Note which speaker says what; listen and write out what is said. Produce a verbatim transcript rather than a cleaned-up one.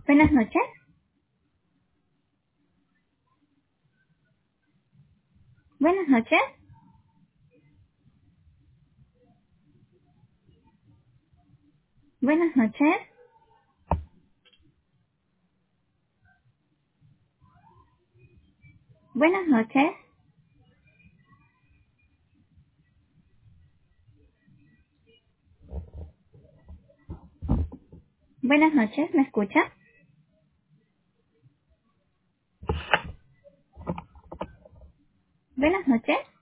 Speaker 1: Buenas noches. Buenas noches. Buenas noches. Buenas noches. Buenas noches, ¿me escucha? Buenas noches.